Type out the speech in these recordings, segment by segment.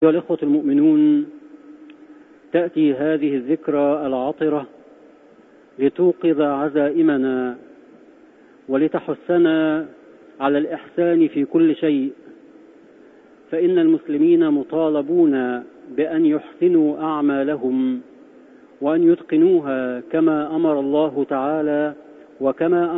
أيها الإخوة المؤمنون، تأتي هذه الذكرى العطرة لتوقظ عزائمنا ولتحثنا على الإحسان في كل شيء، فإن المسلمين مطالبون بأن يحسنوا أعمالهم وأن يتقنوها كما أمر الله تعالى وكما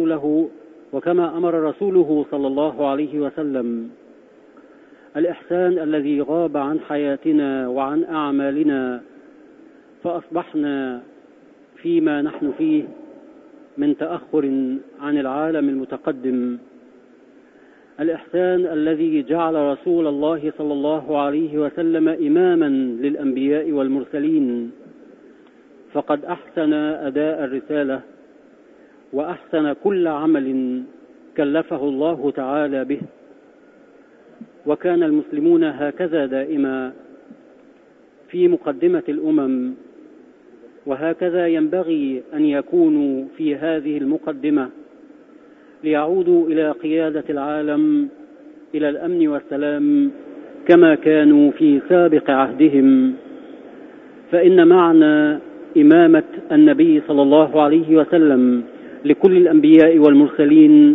أمر رسوله صلى الله عليه وسلم. الإحسان الذي غاب عن حياتنا وعن أعمالنا، فأصبحنا فيما نحن فيه من تأخر عن العالم المتقدم. الإحسان الذي جعل رسول الله صلى الله عليه وسلم إماما للأنبياء والمرسلين، فقد أحسن أداء الرسالة وأحسن كل عمل كلفه الله تعالى به. وكان المسلمون هكذا دائما في مقدمة الأمم، وهكذا ينبغي أن يكونوا في هذه المقدمة ليعودوا إلى قيادة العالم إلى الأمن والسلام كما كانوا في سابق عهدهم. فإن معنى إمامة النبي صلى الله عليه وسلم لكل الأنبياء والمرسلين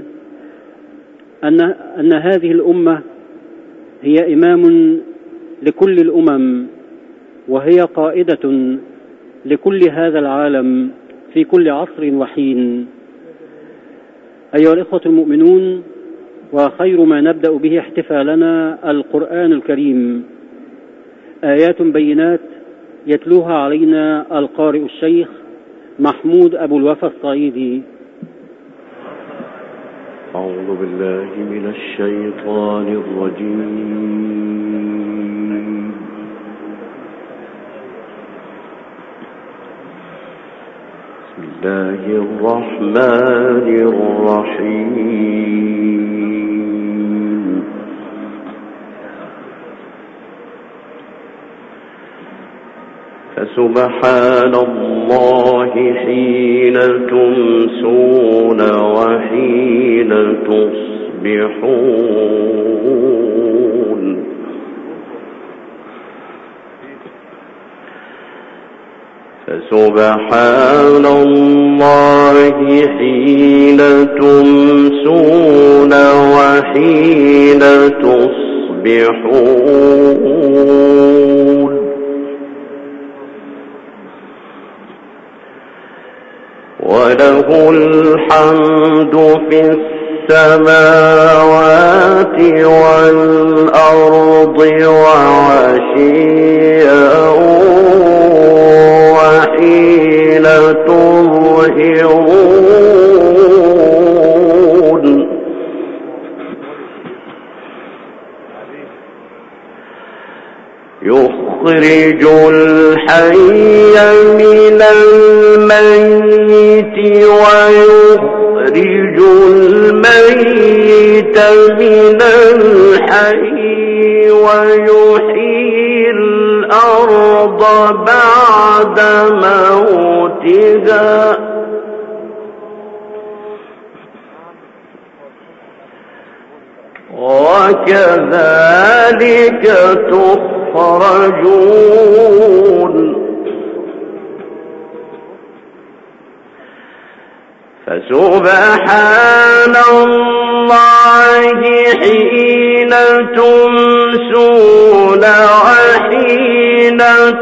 أن هذه الأمة هي إمام لكل الأمم، وهي قائدة لكل هذا العالم في كل عصر وحين. أيها الإخوة المؤمنون، وخير ما نبدأ به احتفالنا القرآن الكريم، آيات بينات يتلوها علينا القارئ الشيخ محمود أبو الوفا الصعيدي. أعوذ بالله من الشيطان الرجيم. بسم الله الرحمن الرحيم. فسبحان الله حين تمسون وحين تصبحون. فسبحان الله حين تمسون وحين تصبحون. وله الحمد في السماوات والأرض وعشيا وحين تظهرون. يخرج الحي من الميت ويخرج الميت من الحي ويحيي الأرض بعد موتها وكذلك تخرجون. فسبحان الله حين تمسون وحين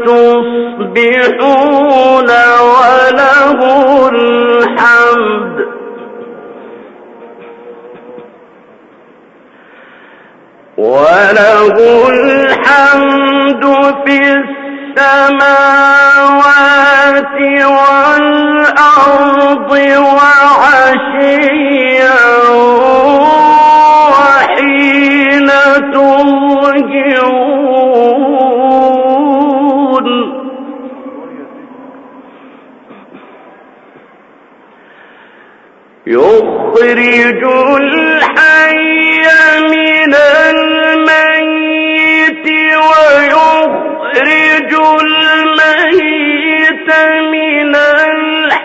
تصبحون وله الحمد في السماوات والأرض وعشيا وحين تظهرون. يخرج الحي من الميت ويخرج الميت من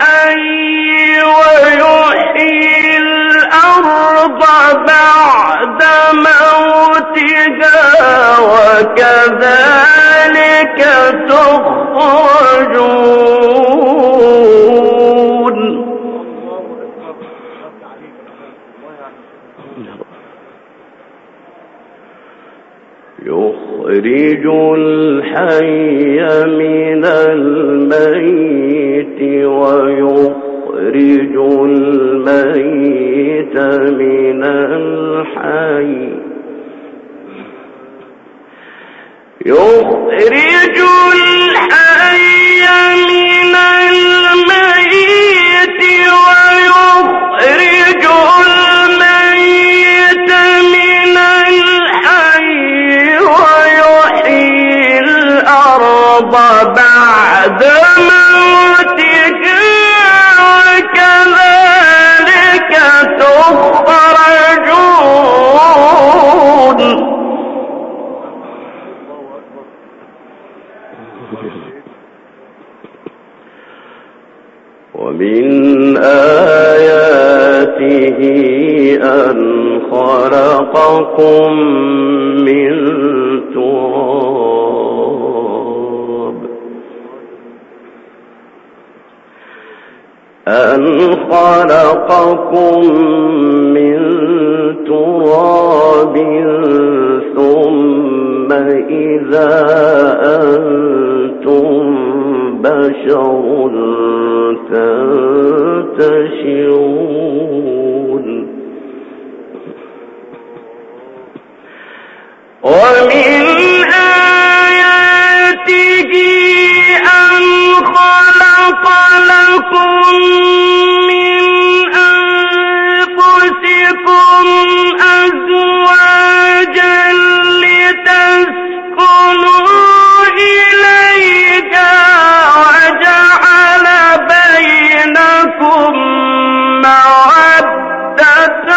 الحي ويحيي الأرض بعد موتها وكذلك تخرجون. يخرج الحي من الميت ويخرج الميت من الحي. يخرج الحي من الميت ويخرج الميت من الحي ويحيي الأرض بعد موتها وكذلك تخرجون. ومن آياته أن خلقكم من تراب ثم إذا أنتم بشر تنتشرون. ومن آياته أن خلق لكم من أنفسكم أزواجا لتسكنوا إليها وجعل بينكم مودة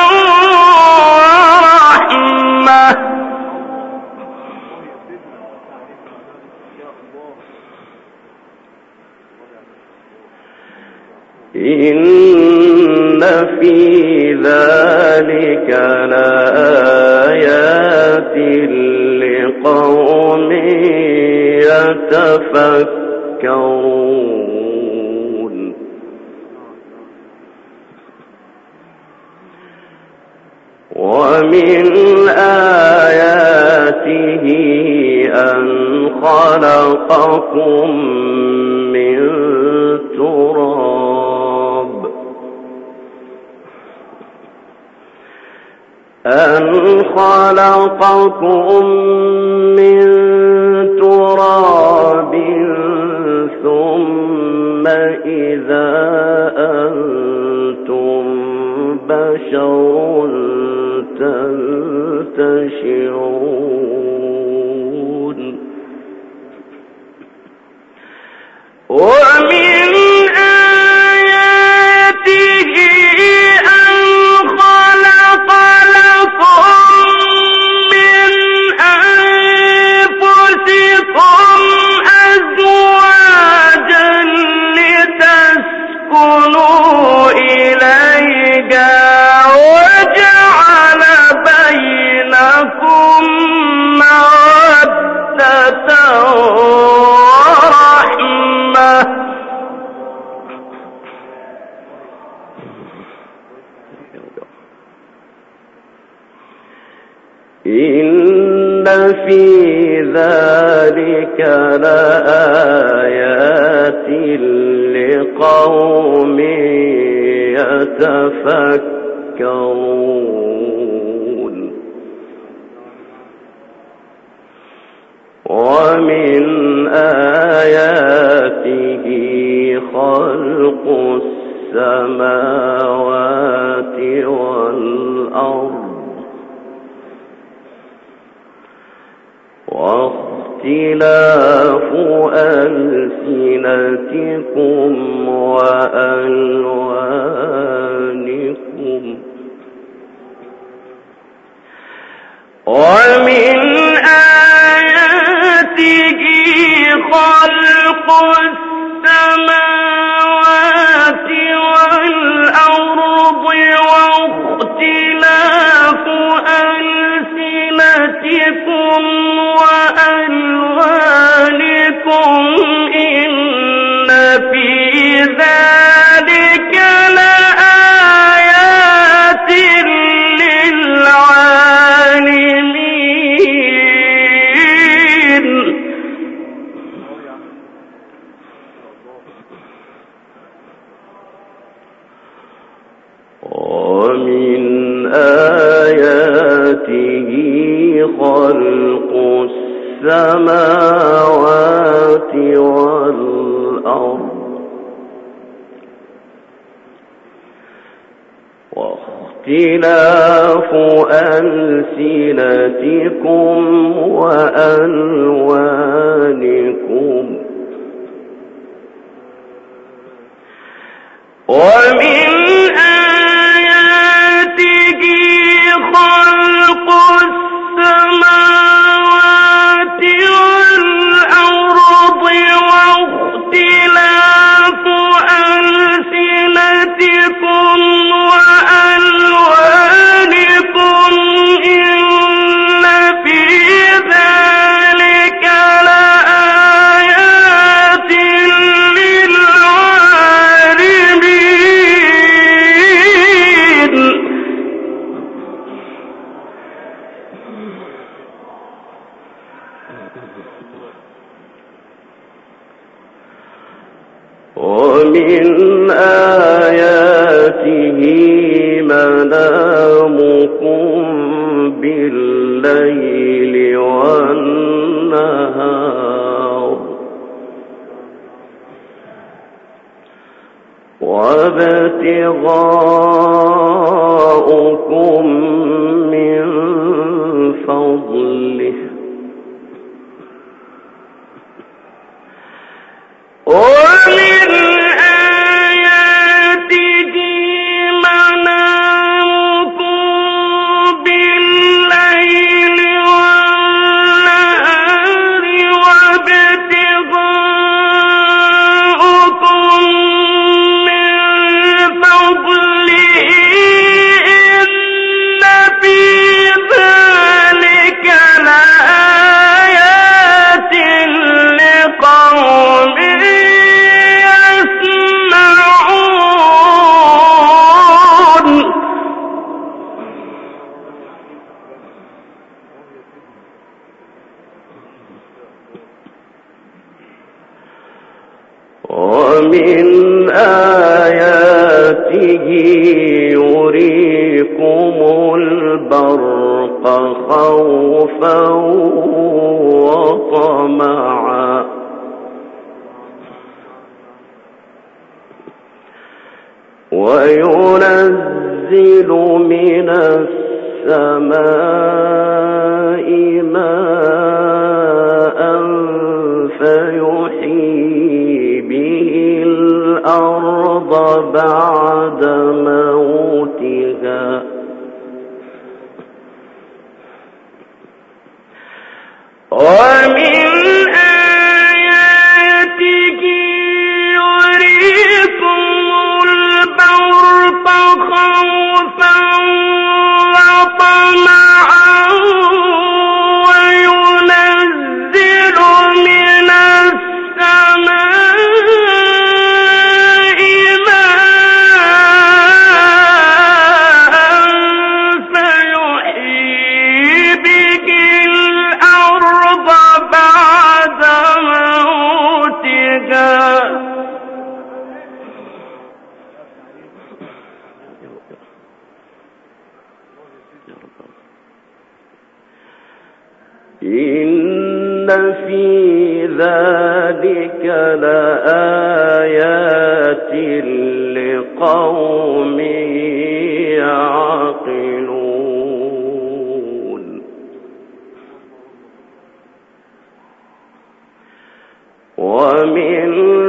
ورحمة. إن في ذلك لآيات لقوم يتفكرون. ومن آياته أن خلقكم من تراب ثم إذا أنتم بشر تنتشرون. ومن آياته أن خلق لكم من أنفسكم أزواجا لتسكنوا إليها وجعل بينكم مودة ورحمة. إن في ذلك لآيات لقوم يتفكرون. ومن آياته خلق السماوات والأرض واختلاف ألسنتكم وألوانكم. ومن آياته خلق السماوات والأرض واختلاف ألسنتكم وألوانكم إن في ذلك لآيات للعالمين. ومن آياته خلق السماوات والأرض واختلاف ألسنتكم وألوانكم ومن آياته خلق السماوات والأرض واختلاف ألسنتكم وألوانكم إن في ذلك لآيات للعالمين. ومن آياته منامكم بالليل والنهار وابتغاؤكم من فضله ومن آياته منامكم بالليل والنهار وابتغاؤكم من فضله إن في ذلك لآيات لقوم ومن آياته يريكم البرق خوفا وطمعا وينزل من السماء ماء فيحيي به الأرض بعد موتها ومن آياته يريكم البرق خوفا وطمعا وينزل من السماء ماء فيحيي به الأرض بعد موتها إن في ذلك لآيات لقوم يعقلون ومن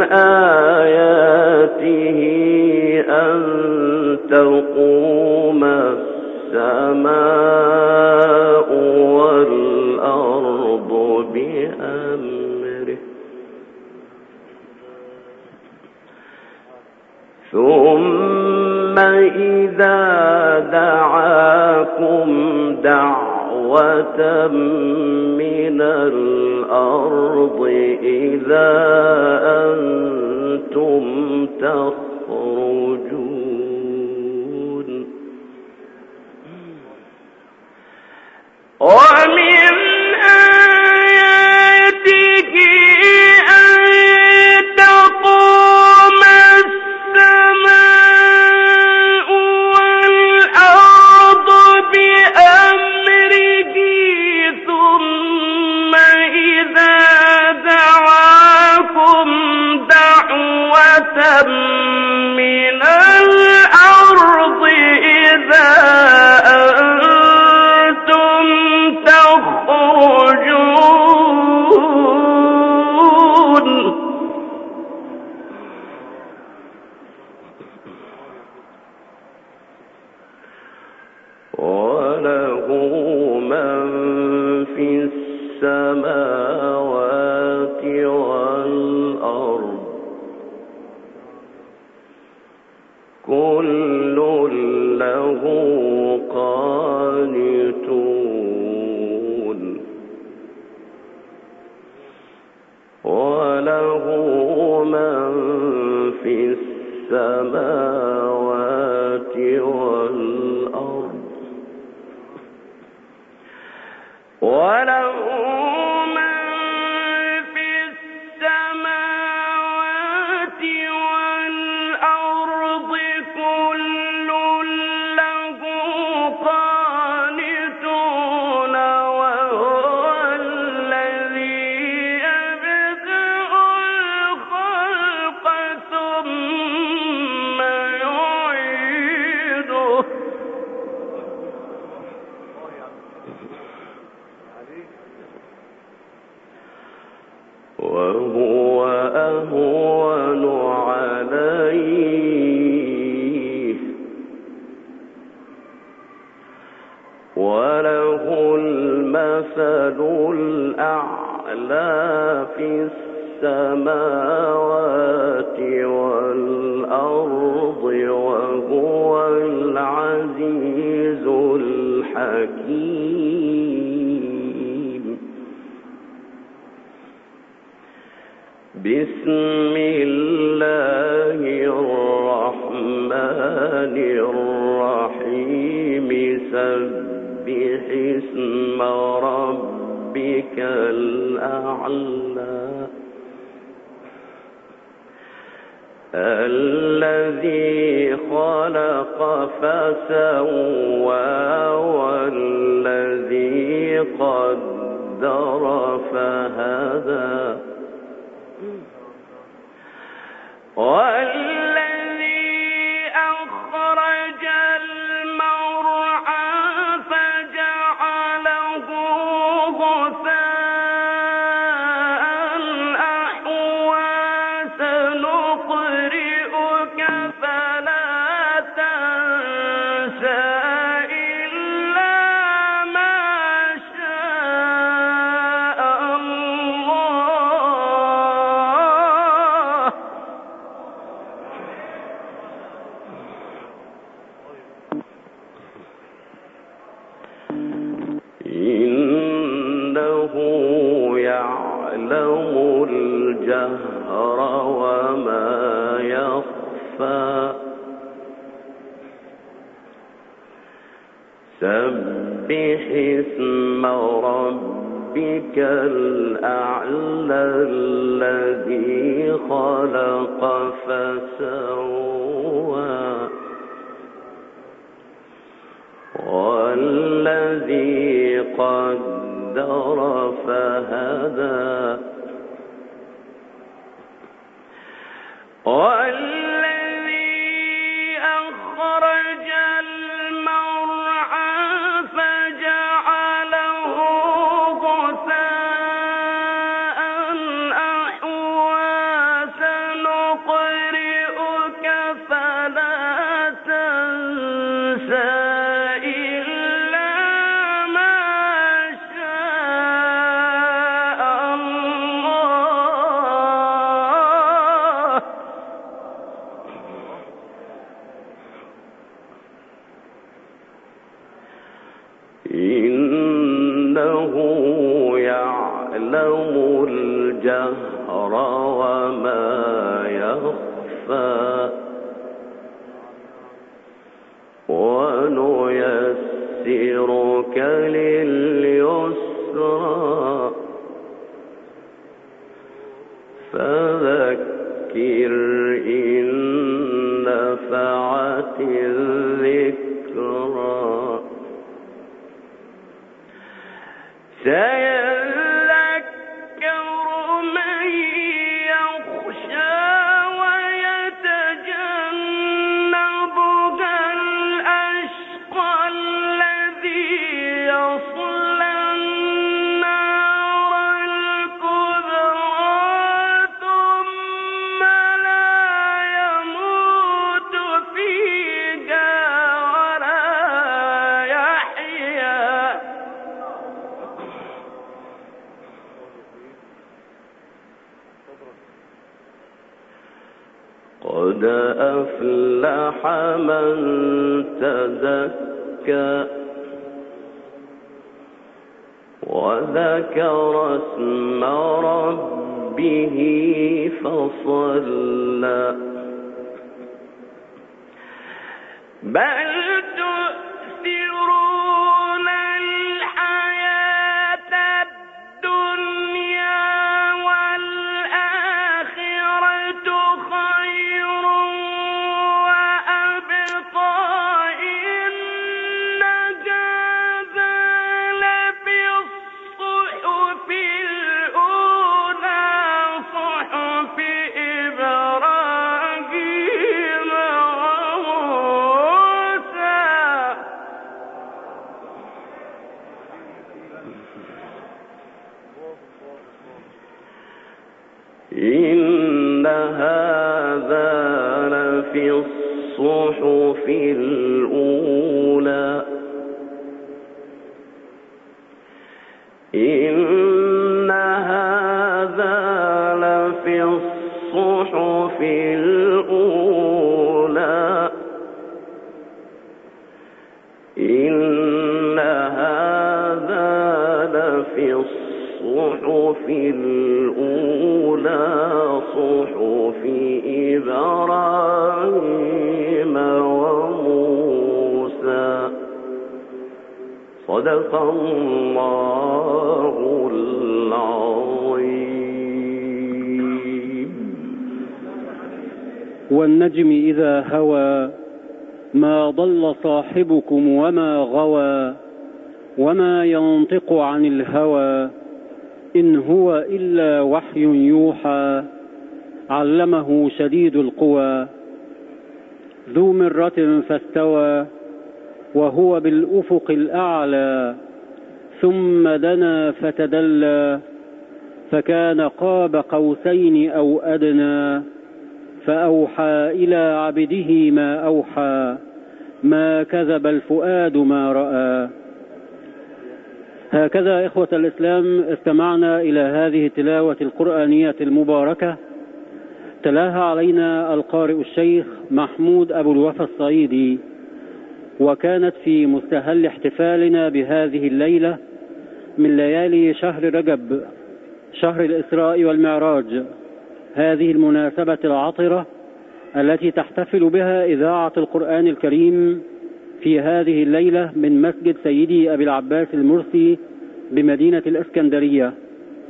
آياته أن تقوم السماء والأرض بأمره ثم إذا دعاكم دعوة من الأرض إذا أنتم تخرجون ومن آياته أن تقوم السماء والأرض بأمره ثم إذا دعاكم دعوة من الأرض إذا أنتم تخرجون وله من في السماوات والأرض كل له قانتون وله من في السماوات والأرض وله من في السماوات والأرض كل له قانتون وهو الذي يبدأ الخلق ثم يعيده وهو أهون عليه وله المثل الأعلى في السماوات والأرض وهو العزيز الحكيم بسم الله الرحمن الرحيم سبح اسم ربك الأعلى الذي خلق فسوى والذي قدر فهدى والذي أخرج المرعى فجعله غثاء أحوى سنقرئك فلا تنسى إلا ما شاء الله إنه يعلم الجهر وما يخفى سبح اسم ربك الأعلى الذي خلق فسوى والذي قدر فهدى والذي أخرج المرعى فجعله غثاء أحوى سنقرئك فلا تنسى إلا ما شاء الله الجهر وما يخفى ونيسرك لليسرى فذكر إن نفعت الذكرى سيذكر من يخشى ويتجنبها الأشقى الذي يصلى النار الكبرى ثم لا يموت فيها ولا يحيا قد أفلح من تزكى وذكر اسم ربه فصلى بل تؤثرون الحياة الدنيا والآخرة خير وأبقى إن هذا لفي الصحف الأولى صحف إبراهيم وموسى إن هذا لفي الصحف الأولى إن هذا لفي الصحف الأولى إن هذا لفي الصحف الأولى صحف إبراهيم وموسى صدق الله العظيم. والنجم إذا هوى ما ضل صاحبكم وما غوى وما ينطق عن الهوى إن هو إلا وحي يوحى علمه شديد القوى ذو مرة فاستوى وهو بالأفق الأعلى ثم دنا فتدلى فكان قاب قوسين أو أدنى فأوحى إلى عبده ما أوحى ما كذب الفؤاد ما رأى. هكذا إخوة الإسلام استمعنا إلى هذه التلاوة القرآنية المباركة تلاها علينا القارئ الشيخ محمود أبو الوفا الصعيدي، وكانت في مستهل احتفالنا بهذه الليلة من ليالي شهر رجب شهر الإسراء والمعراج، هذه المناسبة العطرة التي تحتفل بها إذاعة القرآن الكريم في هذه الليلة من مسجد سيدي أبي العباس المرسي بمدينة الإسكندرية.